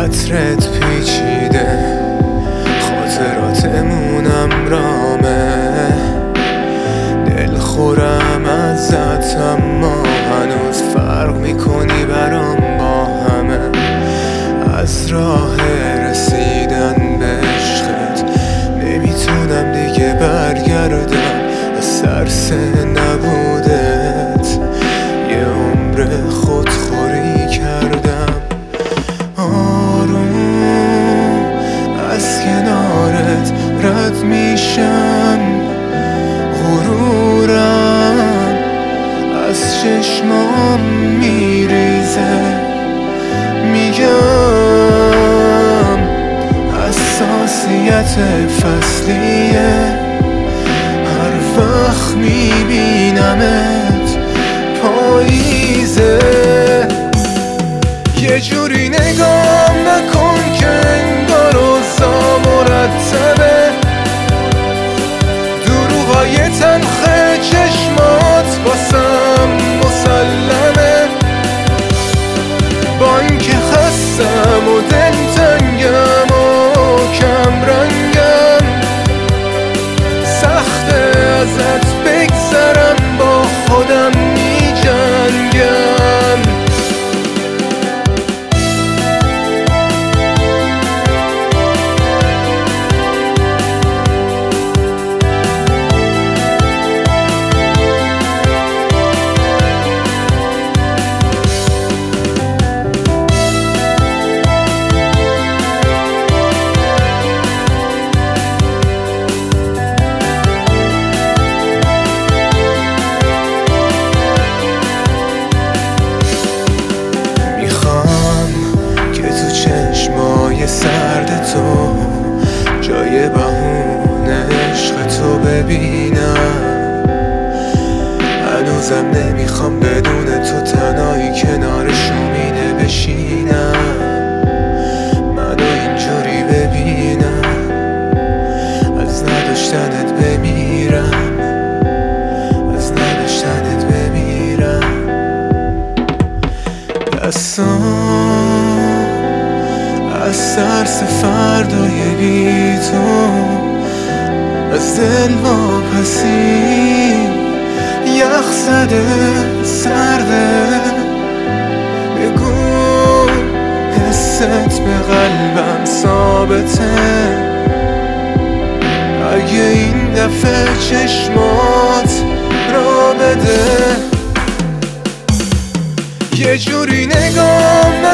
عطرت پیچیده، خاطراتمونم رامه، دل خورم ازت اما هنوز فرق میکنی برام با همه. از راه رسیدن به عشقت نمیتونم دیگه برگردم، از سرس نبودت یه عمر خودخوری کردم. آروم از کنارت رد میشم، غرورم از چشمام میریزه، میگم حساسیت فصلیه، هر وقت میبینمت پاییزه. یه جوری نگام نکن که انگار اوضاع مرتبه، دروغای تلخ چشمات واسم مسلمه. با اینکه خستم و دلتنگم و کم رنگم، سخته ازت بگذرم، با خودم میجنگم. سرد تو جای بهونه عشق تو ببینم، هنوزم نمیخوام بدون تو تنهایی کنار شومینه بشینم، منو اینجوری ببینم، از نداشتنت بمیرم، از نداشتنت بمیرم. دستان از ترس فردای بی تو، از دل واپسی یخ زده سرده، بگو حست به قلبم ثابته، اگه این دفعه چشمات را بده. یه جوری نگام